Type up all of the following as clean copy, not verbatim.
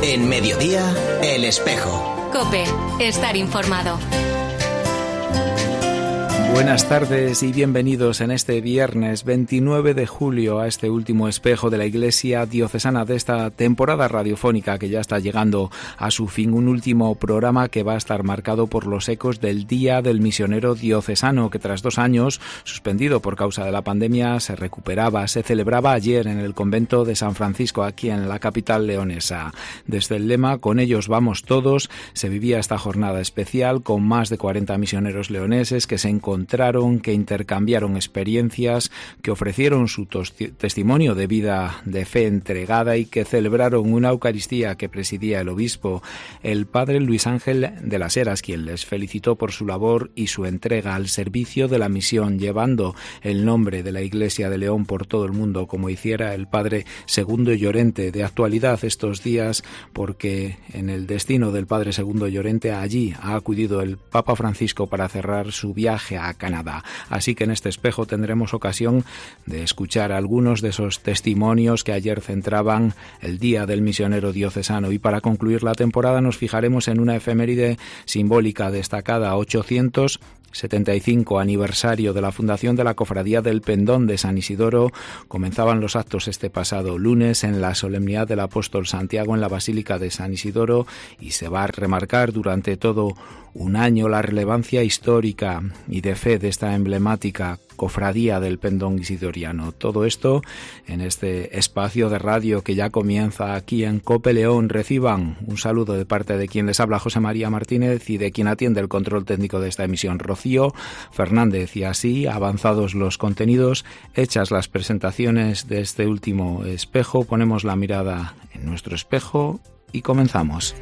En Mediodía, El Espejo. COPE, estar informado. Buenas tardes y bienvenidos en este viernes 29 de julio a este último espejo de la Iglesia Diocesana de esta temporada radiofónica que ya está llegando a su fin. Un último programa que va a estar marcado por los ecos del Día del Misionero Diocesano, que tras 2 años, suspendido por causa de la pandemia, se recuperaba. Se celebraba ayer en el convento de San Francisco, aquí en la capital leonesa. Desde el lema "Con ellos vamos todos", se vivía esta jornada especial con más de 40 misioneros leoneses que se encontraron, que intercambiaron experiencias, que ofrecieron su testimonio de vida de fe entregada y que celebraron una Eucaristía que presidía el obispo, el padre Luis Ángel de las Heras, quien les felicitó por su labor y su entrega al servicio de la misión, llevando el nombre de la Iglesia de León por todo el mundo, como hiciera el padre Segundo Llorente, de actualidad estos días, porque en el destino del padre Segundo Llorente allí ha acudido el Papa Francisco para cerrar su viaje a Canadá. Así que en este espejo tendremos ocasión de escuchar algunos de esos testimonios que ayer centraban el Día del Misionero Diocesano. Y para concluir la temporada nos fijaremos en una efeméride simbólica destacada: 875 aniversario de la fundación de la Cofradía del Pendón de San Isidoro. Comenzaban los actos este pasado lunes en la solemnidad del apóstol Santiago en la Basílica de San Isidoro, y se va a remarcar durante todo un año la relevancia histórica y de fe de esta emblemática Cofradía del Pendón Isidoriano. Todo esto en este espacio de radio que ya comienza aquí en COPE León. Reciban un saludo de parte de quien les habla, José María Martínez, y de quien atiende el control técnico de esta emisión, Rocío Fernández. Y así, avanzados los contenidos, hechas las presentaciones de este último espejo, ponemos la mirada en nuestro espejo y comenzamos.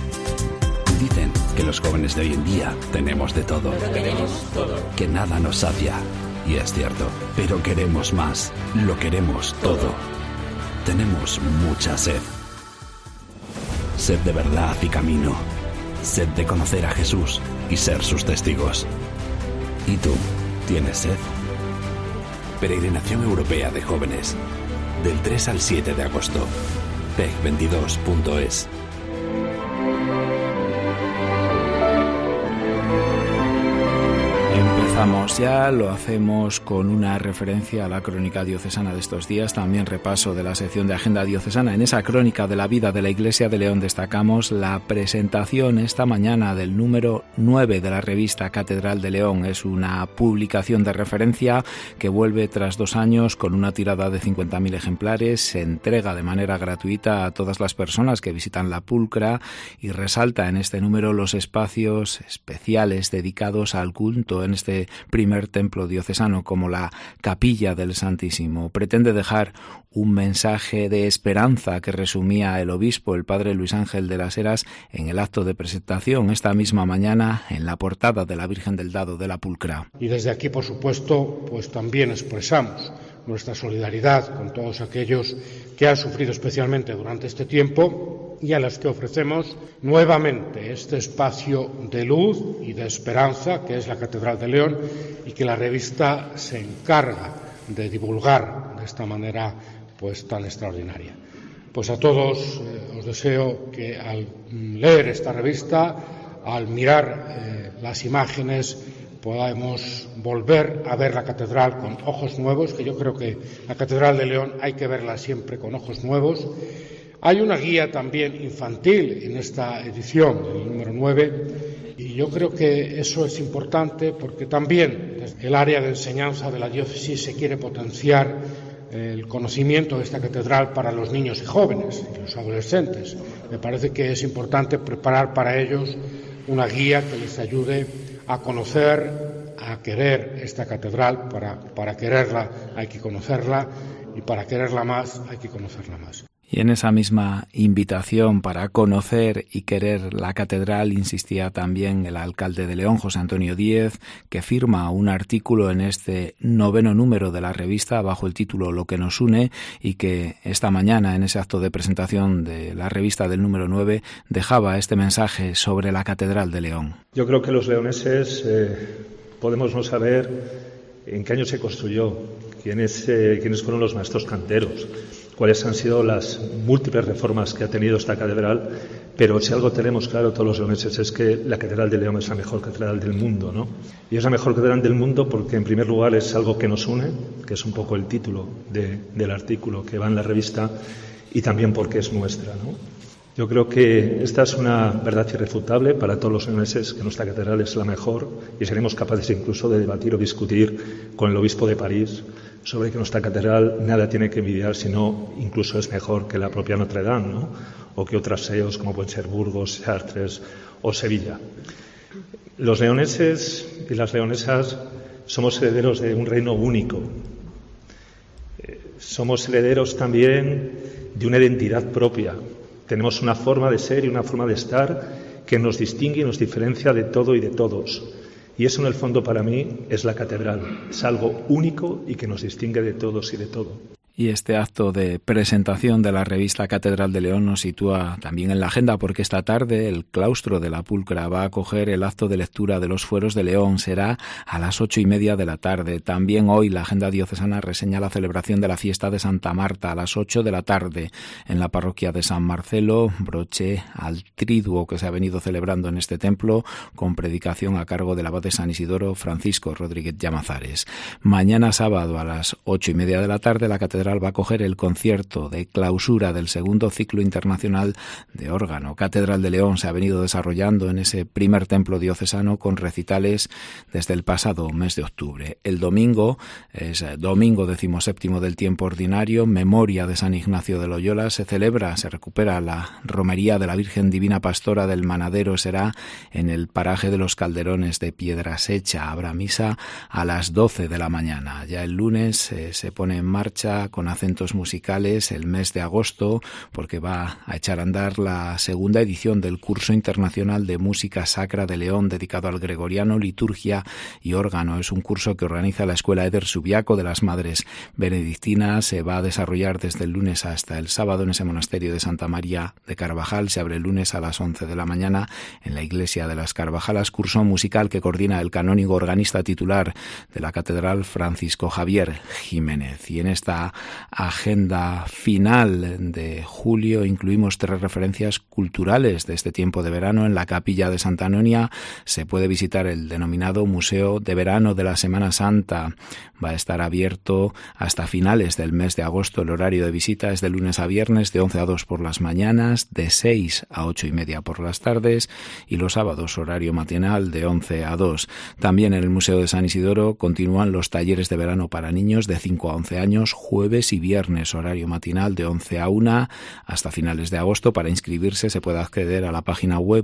Dicen que los jóvenes de hoy en día tenemos de todo, que nada nos sacia, y es cierto, pero queremos más, lo queremos todo. Tenemos mucha sed. Sed de verdad y camino, sed de conocer a Jesús y ser sus testigos. ¿Y tú, tienes sed? Peregrinación Europea de Jóvenes, del 3 al 7 de agosto, peg22.es. Empezamos ya, lo hacemos con una referencia a la crónica diocesana de estos días, también repaso de la sección de Agenda Diocesana. En esa crónica de la vida de la Iglesia de León destacamos la presentación esta mañana del número 9 de la revista Catedral de León. Es una publicación de referencia que vuelve tras 2 años con una tirada de 50.000 ejemplares. Se entrega de manera gratuita a todas las personas que visitan la pulcra y resalta en este número los espacios especiales dedicados al culto en este primer templo diocesano, como la Capilla del Santísimo. Pretende dejar un mensaje de esperanza que resumía el obispo, el padre Luis Ángel de las Heras, en el acto de presentación esta misma mañana en la portada de la Virgen del Dado de la Pulcra. Y desde aquí, por supuesto, pues también expresamos nuestra solidaridad con todos aquellos que han sufrido especialmente durante este tiempo y a los que ofrecemos nuevamente este espacio de luz y de esperanza que es la Catedral de León y que la revista se encarga de divulgar de esta manera pues tan extraordinaria. Pues a todos os deseo que al leer esta revista, al mirar las imágenes, podamos volver a ver la catedral con ojos nuevos, que yo creo que la Catedral de León hay que verla siempre con ojos nuevos. Hay una guía también infantil en esta edición, el número 9, y yo creo que eso es importante porque también desde el área de enseñanza de la diócesis se quiere potenciar el conocimiento de esta catedral para los niños y jóvenes y los adolescentes. Me parece que es importante preparar para ellos una guía que les ayude a conocer, a querer esta catedral. Para quererla hay que conocerla y para quererla más hay que conocerla más. Y en esa misma invitación para conocer y querer la catedral insistía también el alcalde de León, José Antonio Díez, que firma un artículo en este 9º número de la revista bajo el título Lo que nos une, y que esta mañana en ese acto de presentación de la revista del número 9 dejaba este mensaje sobre la Catedral de León. Yo creo que los leoneses podemos no saber en qué año se construyó, quiénes fueron los maestros canteros, cuáles han sido las múltiples reformas que ha tenido esta catedral, pero si algo tenemos claro todos los leoneses es que la Catedral de León es la mejor catedral del mundo, ¿no? Y es la mejor catedral del mundo porque, en primer lugar, es algo que nos une, que es un poco el título del artículo que va en la revista, y también porque es nuestra, ¿no? Yo creo que esta es una verdad irrefutable para todos los leoneses, que nuestra catedral es la mejor, y seremos capaces incluso de debatir o discutir con el obispo de París sobre que nuestra catedral nada tiene que envidiar, sino incluso es mejor que la propia Notre Dame, ¿no? O que otras seos como pueden ser Burgos, Chartres o Sevilla. Los leoneses y las leonesas somos herederos de un reino único. Somos herederos también de una identidad propia. Tenemos una forma de ser y una forma de estar que nos distingue y nos diferencia de todo y de todos. Y eso, en el fondo, para mí, es la catedral. Es algo único y que nos distingue de todos y de todo. Y este acto de presentación de la revista Catedral de León nos sitúa también en la agenda, porque esta tarde el claustro de la Pulcra va a acoger el acto de lectura de los fueros de León. Será a las 8:30 de la tarde. También hoy la agenda diocesana reseña la celebración de la fiesta de Santa Marta a las 8 de la tarde en la parroquia de San Marcelo, broche al triduo que se ha venido celebrando en este templo, con predicación a cargo del abad de San Isidoro, Francisco Rodríguez Llamazares. Mañana sábado a las 8:30 de la tarde la catedral va a acoger el concierto de clausura del segundo ciclo internacional de órgano. Catedral de León se ha venido desarrollando en ese primer templo diocesano con recitales desde el pasado mes de octubre. El domingo es domingo 17º del tiempo ordinario, memoria de San Ignacio de Loyola. Se recupera la romería de la Virgen Divina Pastora del Manadero. Será en el paraje de los Calderones de Piedrasecha. Habrá misa a las 12 de la mañana. Ya el lunes se pone en marcha con acentos musicales el mes de agosto, porque va a echar a andar la segunda edición del curso internacional de música sacra de León, dedicado al gregoriano, liturgia y órgano. Es un curso que organiza la Escuela Eder Subiaco de las Madres Benedictinas. Se va a desarrollar desde el lunes hasta el sábado en ese monasterio de Santa María de Carvajal. Se abre el lunes a las 11 de la mañana en la iglesia de las Carvajalas. Curso musical que coordina el canónigo organista titular de la Catedral, Francisco Javier Jiménez. Y en esta agenda final de julio incluimos 3 referencias culturales de este tiempo de verano. En la capilla de Santa Anonia se puede visitar el denominado Museo de Verano de la Semana Santa. Va a estar abierto hasta finales del mes de agosto. El horario de visita es de lunes a viernes de 11 a 2 por las mañanas, de 6 a 8:30 por las tardes, y los sábados horario matinal de 11 a 2. También en el Museo de San Isidoro continúan los talleres de verano para niños de 5 a 11 años, jueves y viernes horario matinal de 11 a 1 hasta finales de agosto. Para inscribirse se puede acceder a la página web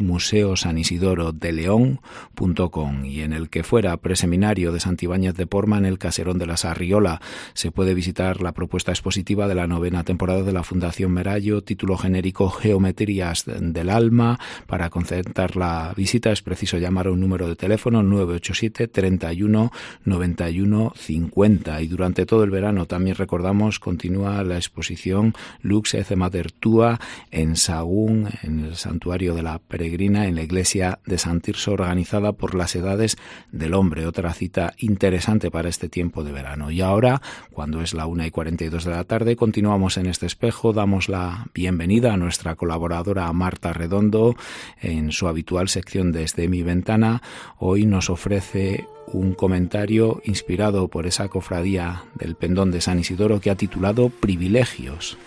museosanisidoro.com. Y en el que fuera preseminario de Santibáñez de Porma, en el Caserón de la Sarriola, se puede visitar la propuesta expositiva de la 9ª temporada de la Fundación Merallo, título genérico Geometrías del Alma. Para concertar la visita es preciso llamar a un número de teléfono 987 31 91 50. Y durante todo el verano, también recordamos, continúa la exposición Lux et Mater Tua en Sahagún, en el santuario de la Peregrina, en la iglesia de Sant Tirso, organizada por las Edades del Hombre. Otra cita interesante para este tiempo de verano. Y ahora, cuando es la 1:42 de la tarde, continuamos en este espejo. Damos la bienvenida a nuestra colaboradora Marta Redondo en su habitual sección Desde mi ventana. Hoy nos ofrece un comentario inspirado por esa cofradía del Pendón de San Isidoro que ha titulado Privilegios.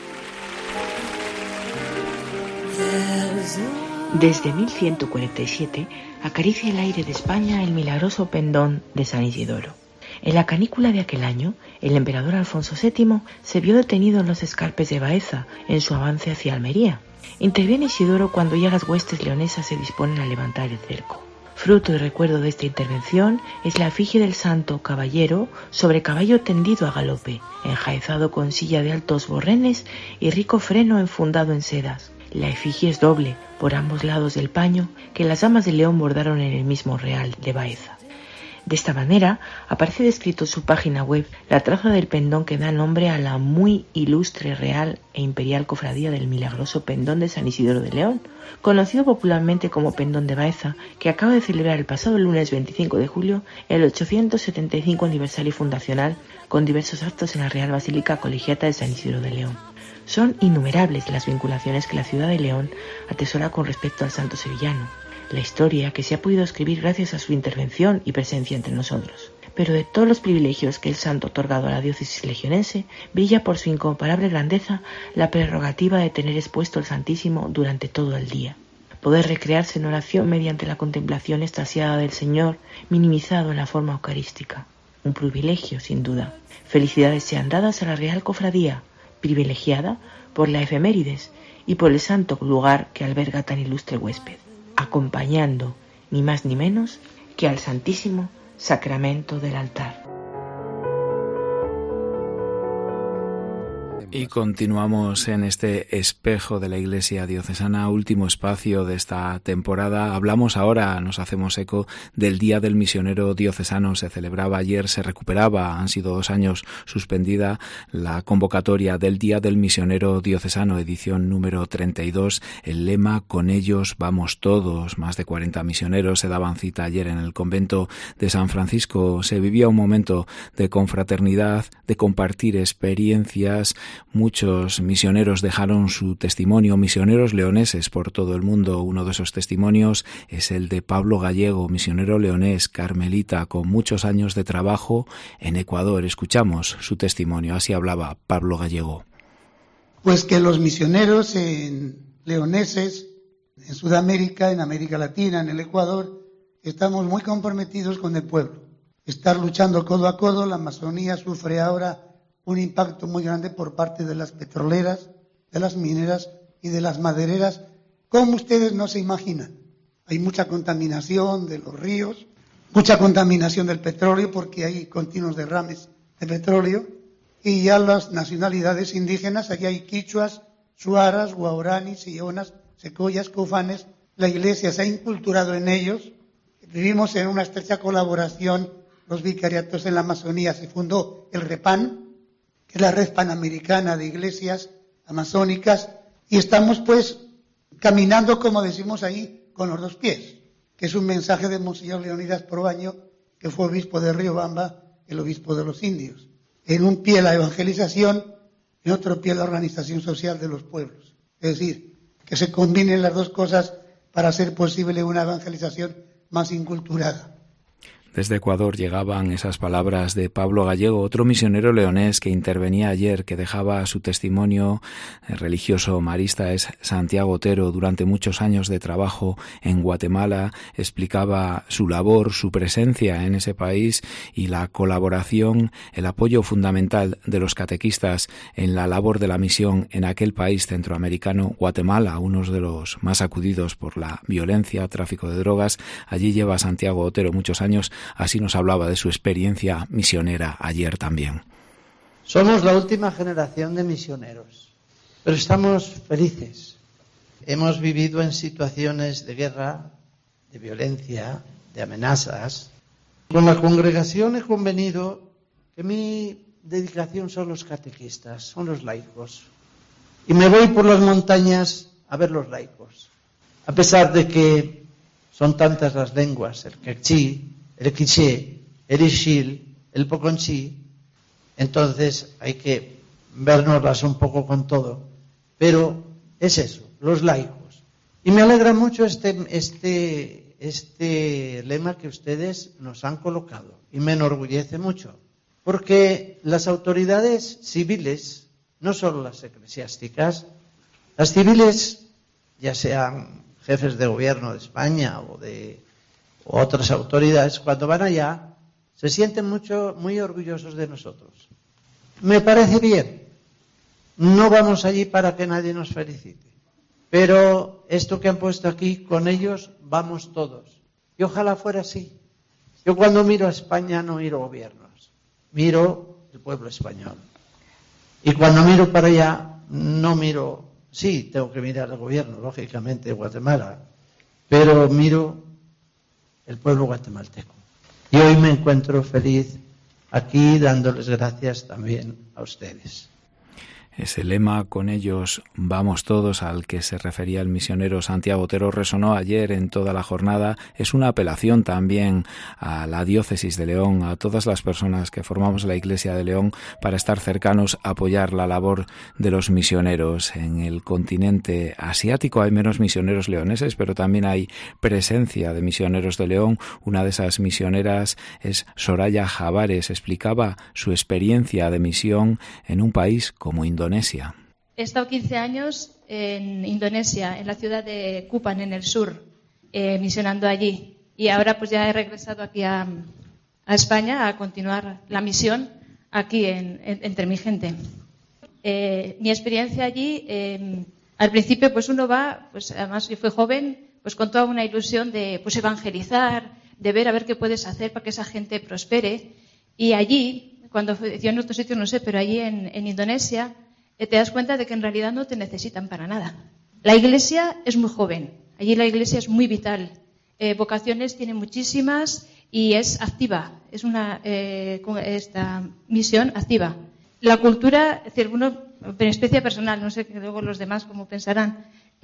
Desde 1147 acaricia el aire de España el milagroso Pendón de San Isidoro. En la canícula de aquel año, el emperador Alfonso VII se vio detenido en los escarpes de Baeza en su avance hacia Almería. Interviene Isidoro cuando ya las huestes leonesas se disponen a levantar el cerco. Fruto y recuerdo de esta intervención es la efigie del santo caballero sobre caballo tendido a galope, enjaezado con silla de altos borrenes y rico freno enfundado en sedas. La efigie es doble, por ambos lados del paño, que las damas de León bordaron en el mismo real de Baeza. De esta manera, aparece descrito en su página web la traza del pendón que da nombre a la muy ilustre Real e Imperial Cofradía del Milagroso Pendón de San Isidoro de León, conocido popularmente como Pendón de Baeza, que acaba de celebrar el pasado lunes 25 de julio el 875 aniversario fundacional con diversos actos en la Real Basílica Colegiata de San Isidoro de León. Son innumerables las vinculaciones que la ciudad de León atesora con respecto al santo sevillano, la historia que se ha podido escribir gracias a su intervención y presencia entre nosotros. Pero de todos los privilegios que el santo ha otorgado a la diócesis legionense, brilla por su incomparable grandeza la prerrogativa de tener expuesto el Santísimo durante todo el día. Poder recrearse en oración mediante la contemplación extasiada del Señor, minimizado en la forma eucarística. Un privilegio, sin duda. Felicidades sean dadas a la Real Cofradía, privilegiada por la efemérides y por el santo lugar que alberga tan ilustre huésped, acompañando ni más ni menos que al Santísimo Sacramento del altar. Y continuamos en este espejo de la Iglesia diocesana, último espacio de esta temporada. Hablamos ahora, nos hacemos eco del Día del Misionero Diocesano. Se celebraba ayer, se recuperaba, han sido 2 años suspendida la convocatoria del Día del Misionero Diocesano, edición número 32. El lema, con ellos vamos todos. Más de 40 misioneros se daban cita ayer en el convento de San Francisco. Se vivía un momento de confraternidad, de compartir experiencias. Muchos misioneros dejaron su testimonio, misioneros leoneses por todo el mundo. Uno de esos testimonios es el de Pablo Gallego, misionero leonés, carmelita, con muchos años de trabajo en Ecuador. Escuchamos su testimonio, así hablaba Pablo Gallego. Pues que los misioneros leoneses en Sudamérica, en América Latina, en el Ecuador, estamos muy comprometidos con el pueblo. Estar luchando codo a codo, la Amazonía sufre ahora un impacto muy grande por parte de las petroleras, de las mineras y de las madereras, como ustedes no se imaginan. Hay mucha contaminación de los ríos, mucha contaminación del petróleo porque hay continuos derrames de petróleo, y ya las nacionalidades indígenas, aquí hay quichuas, suaras, guauranis, sionas, secoyas, cofanes. La Iglesia se ha inculturado en ellos. Vivimos en una estrecha colaboración, los vicariatos en la Amazonía. Se fundó el REPAN, que es la Red Panamericana de Iglesias Amazónicas, y estamos pues caminando, como decimos ahí, con los 2 pies, que es un mensaje de Monseñor Leonidas Proaño, que fue obispo de Riobamba, el obispo de los indios. En un pie la evangelización, en otro pie la organización social de los pueblos. Es decir, que se combinen las 2 cosas para hacer posible una evangelización más inculturada. Desde Ecuador llegaban esas palabras de Pablo Gallego, otro misionero leonés que intervenía ayer, que dejaba su testimonio religioso marista. Es Santiago Otero. Durante muchos años de trabajo en Guatemala explicaba su labor, su presencia en ese país y la colaboración, el apoyo fundamental de los catequistas en la labor de la misión en aquel país centroamericano, Guatemala, uno de los más sacudidos por la violencia, tráfico de drogas. Allí lleva Santiago Otero muchos años. Así nos hablaba de su experiencia misionera ayer también. Somos la última generación de misioneros, pero estamos felices. Hemos vivido en situaciones de guerra, de violencia, de amenazas. Con la congregación he convenido que mi dedicación son los catequistas, son los laicos. Y me voy por las montañas a ver los laicos. A pesar de que son tantas las lenguas, el quechí, el quiché, el ixil, el poconchí, entonces hay que vernoslas un poco con todo. Pero es eso, los laicos. Y me alegra mucho este lema que ustedes nos han colocado. Y me enorgullece mucho. Porque las autoridades civiles, no solo las eclesiásticas, las civiles, ya sean jefes de gobierno de España o otras autoridades, cuando van allá, se sienten muy orgullosos de nosotros. Me parece bien. No vamos allí para que nadie nos felicite. Pero esto que han puesto aquí, con ellos vamos todos. Y ojalá fuera así. Yo cuando miro a España no miro gobiernos, miro el pueblo español. Y cuando miro para allá, no miro, sí, tengo que mirar al gobierno, lógicamente, de Guatemala, pero miro el pueblo guatemalteco. Y hoy me encuentro feliz aquí dándoles gracias también a ustedes. Ese lema, con ellos vamos todos, al que se refería el misionero Santiago Otero, resonó ayer en toda la jornada. Es una apelación también a la diócesis de León, a todas las personas que formamos la Iglesia de León, para estar cercanos, apoyar la labor de los misioneros. En el continente asiático hay menos misioneros leoneses, pero también hay presencia de misioneros de León. Una de esas misioneras es Soraya Javares. Explicaba su experiencia de misión en un país como Indonesia. He estado 15 años en Indonesia, en la ciudad de Kupang, en el sur, misionando allí. Y ahora pues ya he regresado aquí a España a continuar la misión aquí entre mi gente. Mi experiencia allí, al principio pues uno va, pues además yo fui joven, pues con toda una ilusión de pues evangelizar, de ver a ver qué puedes hacer para que esa gente prospere. Y allí, yo en otros sitios no sé, pero allí en Indonesia, te das cuenta de que en realidad no te necesitan para nada. La iglesia es muy joven, allí la iglesia es muy vital, vocaciones tiene muchísimas y es activa, es esta misión activa. La cultura, es decir, uno, en especie personal, no sé luego los demás cómo pensarán,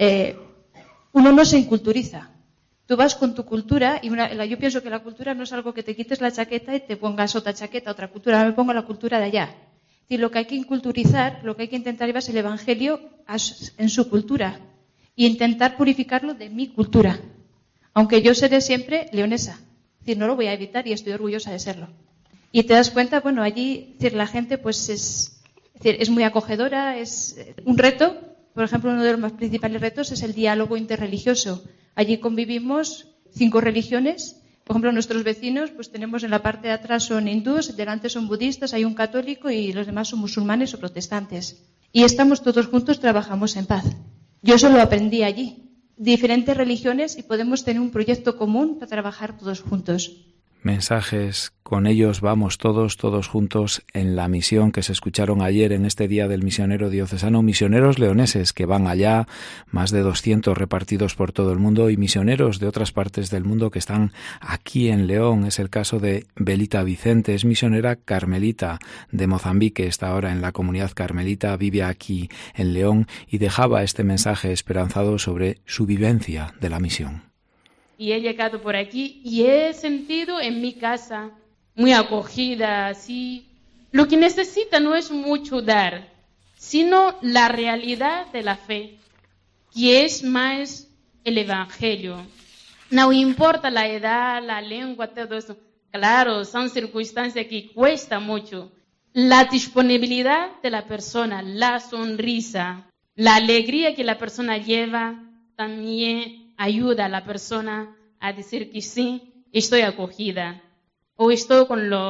uno no se inculturiza. Tú vas con tu cultura y yo pienso que la cultura no es algo que te quites la chaqueta y te pongas otra chaqueta, otra cultura. Ahora me pongo la cultura de allá. Y lo que hay que inculturizar, lo que hay que intentar llevar es el Evangelio en su cultura e intentar purificarlo de mi cultura. Aunque yo seré siempre leonesa. Es decir, no lo voy a evitar y estoy orgullosa de serlo. Y te das cuenta, bueno, allí la gente pues es muy acogedora, es un reto. Por ejemplo, uno de los más principales retos es el diálogo interreligioso. Allí convivimos 5 religiones. Por ejemplo, nuestros vecinos, pues tenemos en la parte de atrás son hindúes, delante son budistas, hay un católico y los demás son musulmanes o protestantes. Y estamos todos juntos, trabajamos en paz. Yo eso lo aprendí allí. Diferentes religiones y podemos tener un proyecto común para trabajar todos juntos. Mensajes, con ellos vamos todos juntos en la misión que se escucharon ayer en este Día del Misionero Diocesano. Misioneros leoneses que van allá, más de 200 repartidos por todo el mundo, y misioneros de otras partes del mundo que están aquí en León. Es el caso de Belita Vicente, es misionera carmelita de Mozambique, está ahora en la comunidad carmelita, vive aquí en León y dejaba este mensaje esperanzado sobre su vivencia de la misión. Y he llegado por aquí y he sentido en mi casa muy acogida, así. Lo que necesita no es mucho dar, sino la realidad de la fe, que es más el Evangelio. No importa la edad, la lengua, todo eso. Claro, son circunstancias que cuesta mucho. La disponibilidad de la persona, la sonrisa, la alegría que la persona lleva también ayuda a la persona a decir que sí, estoy acogida o estoy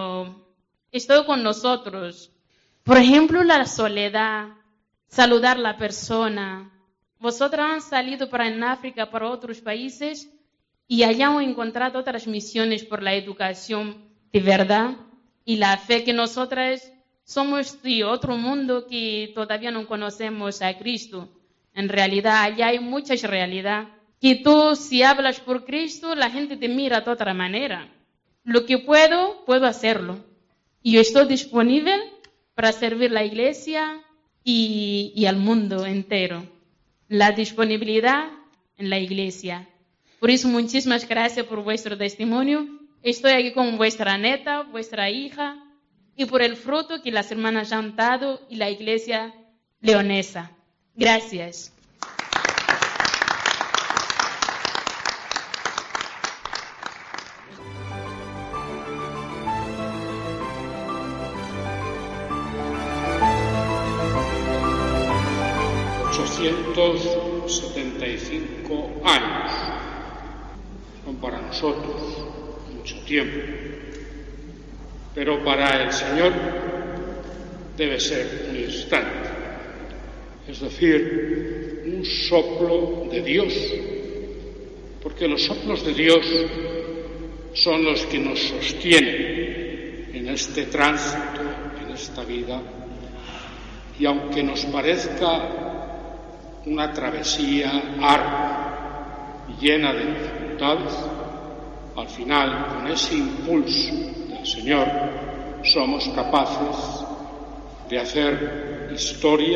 con nosotros. Por ejemplo, la soledad, saludar a la persona. Vosotros han salido en África, para otros países y allá han encontrado otras misiones por la educación de verdad y la fe, que nosotras somos de otro mundo que todavía no conocemos a Cristo. En realidad, allá hay mucha realidad. Que tú, si hablas por Cristo, la gente te mira de otra manera. Lo que puedo hacerlo. Y yo estoy disponible para servir a la iglesia y al mundo entero. La disponibilidad en la iglesia. Por eso, muchísimas gracias por vuestro testimonio. Estoy aquí con vuestra neta, vuestra hija, y por el fruto que las hermanas han dado y la iglesia leonesa. Gracias. ...875 años. Son para nosotros mucho tiempo. Pero para el Señor debe ser un instante. Es decir, un soplo de Dios. Porque los soplos de Dios son los que nos sostienen en este tránsito, en esta vida. Y aunque nos parezca una travesía ardua y llena de dificultades, al final, con ese impulso del Señor, somos capaces de hacer historia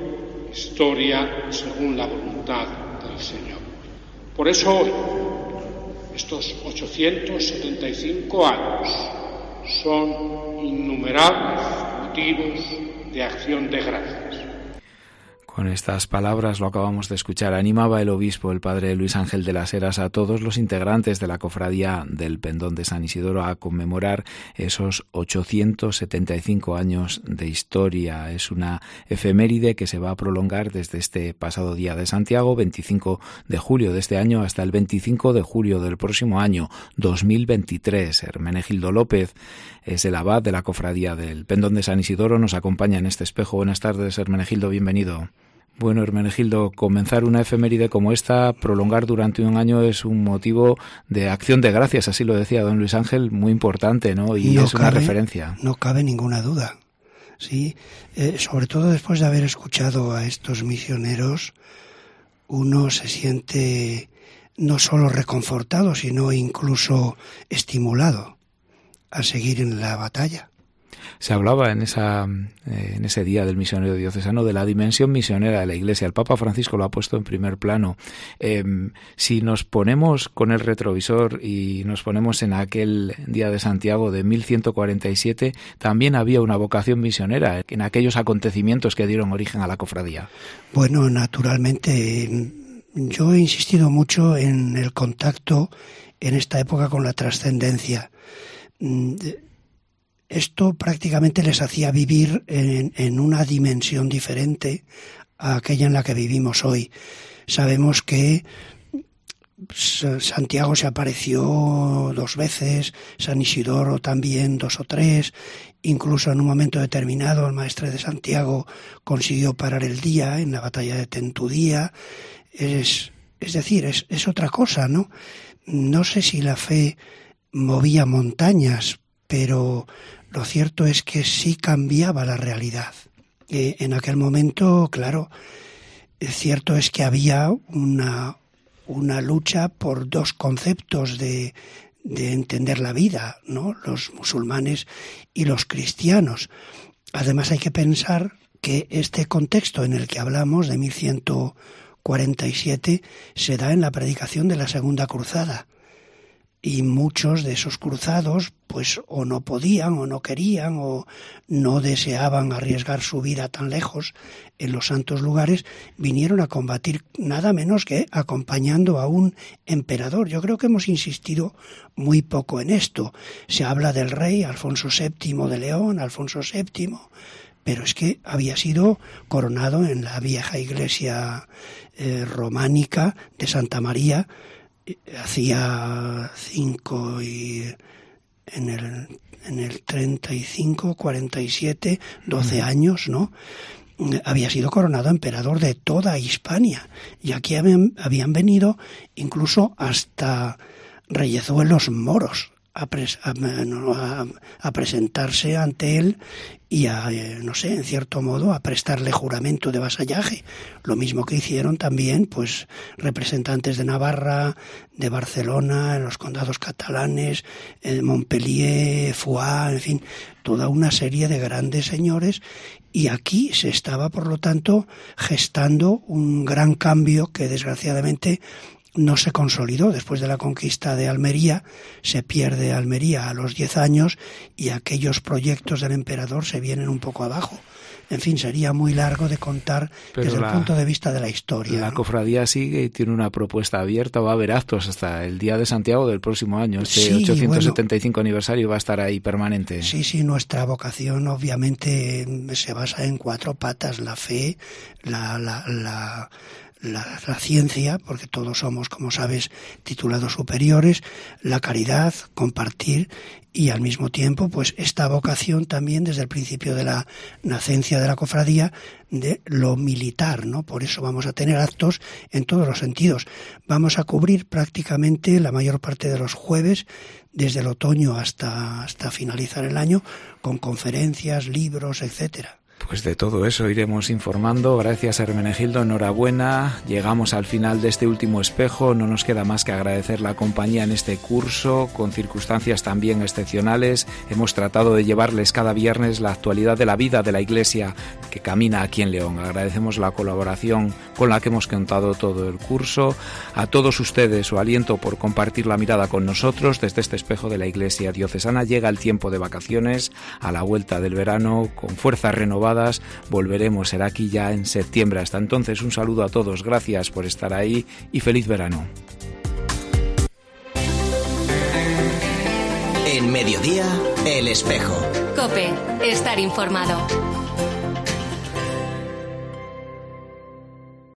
según la voluntad del Señor. Por eso hoy, estos 875 años, son innumerables motivos de acción de gracias. Con estas palabras, lo acabamos de escuchar, animaba el obispo, el padre Luis Ángel de las Heras, a todos los integrantes de la Cofradía del Pendón de San Isidoro a conmemorar esos 875 años de historia. Es una efeméride que se va a prolongar desde este pasado día de Santiago, 25 de julio de este año, hasta el 25 de julio del próximo año, 2023. Hermenegildo López es el abad de la Cofradía del Pendón de San Isidoro, nos acompaña en este espejo. Buenas tardes, Hermenegildo, bienvenido. Bueno, Hermenegildo, comenzar una efeméride como esta, prolongar durante un año, es un motivo de acción de gracias, así lo decía don Luis Ángel, muy importante, ¿no? Y es una referencia. No cabe ninguna duda, sí. Sobre todo después de haber escuchado a estos misioneros, uno se siente no solo reconfortado, sino incluso estimulado a seguir en la batalla. Se hablaba en ese día del misionero diocesano de la dimensión misionera de la Iglesia. El Papa Francisco lo ha puesto en primer plano. Si nos ponemos con el retrovisor y nos ponemos en aquel día de Santiago de 1147, también había una vocación misionera en aquellos acontecimientos que dieron origen a la cofradía. Bueno, naturalmente, yo he insistido mucho en el contacto en esta época con la trascendencia. Esto prácticamente les hacía vivir en una dimensión diferente a aquella en la que vivimos hoy. Sabemos que Santiago se apareció 2 veces, San Isidoro también 2 o 3, incluso en un momento determinado el maestre de Santiago consiguió parar el día en la batalla de Tentudía. Es decir, es otra cosa, ¿no? No sé si la fe movía montañas, pero lo cierto es que sí cambiaba la realidad. En aquel momento, claro, cierto es que había una lucha por 2 conceptos de entender la vida, ¿no? Los musulmanes y los cristianos. Además hay que pensar que este contexto en el que hablamos, de 1147, se da en la predicación de la Segunda Cruzada. Y muchos de esos cruzados, pues o no podían, o no querían, o no deseaban arriesgar su vida tan lejos en los santos lugares, vinieron a combatir nada menos que acompañando a un emperador. Yo creo que hemos insistido muy poco en esto. Se habla del rey Alfonso VII de León, Alfonso VII, pero es que había sido coronado en la vieja iglesia románica de Santa María, hacía 5 y en el 35, 47, 12 años, ¿no? Había sido coronado emperador de toda Hispania, y aquí habían venido incluso hasta reyezuelos moros a presentarse ante él y no sé, en cierto modo, a prestarle juramento de vasallaje. Lo mismo que hicieron también, pues, representantes de Navarra, de Barcelona, en los condados catalanes, Montpellier, Foix, en fin, toda una serie de grandes señores. Y aquí se estaba, por lo tanto, gestando un gran cambio que, desgraciadamente, no se consolidó. Después de la conquista de Almería, se pierde Almería a los 10 años y aquellos proyectos del emperador se vienen un poco abajo. En fin, sería muy largo de contar. Pero desde el punto de vista de la historia. La cofradía sigue y tiene una propuesta abierta, va a haber actos hasta el Día de Santiago del próximo año. Este 875 aniversario va a estar ahí permanente. Sí, nuestra vocación obviamente se basa en 4 patas: la fe, la ciencia, porque todos somos, como sabes, titulados superiores, la caridad, compartir, y al mismo tiempo, pues esta vocación también desde el principio de la nacencia de la cofradía de lo militar, ¿no? Por eso vamos a tener actos en todos los sentidos. Vamos a cubrir prácticamente la mayor parte de los jueves, desde el otoño hasta finalizar el año, con conferencias, libros, etcétera. Pues de todo eso iremos informando. Gracias, Hermenegildo, enhorabuena. Llegamos al final de este último espejo. No nos queda más que agradecer la compañía en este curso, con circunstancias también excepcionales. Hemos tratado de llevarles cada viernes la actualidad de la vida de la Iglesia que camina aquí en León. Agradecemos la colaboración con la que hemos contado todo el curso. A todos ustedes su aliento por compartir la mirada con nosotros desde este espejo de la Iglesia diocesana. Llega el tiempo de vacaciones, a la vuelta del verano, con fuerzas renovadas. Volveremos, será aquí ya en septiembre. Hasta entonces, un saludo a todos, gracias por estar ahí y feliz verano. En Mediodía, El Espejo. COPE, estar informado.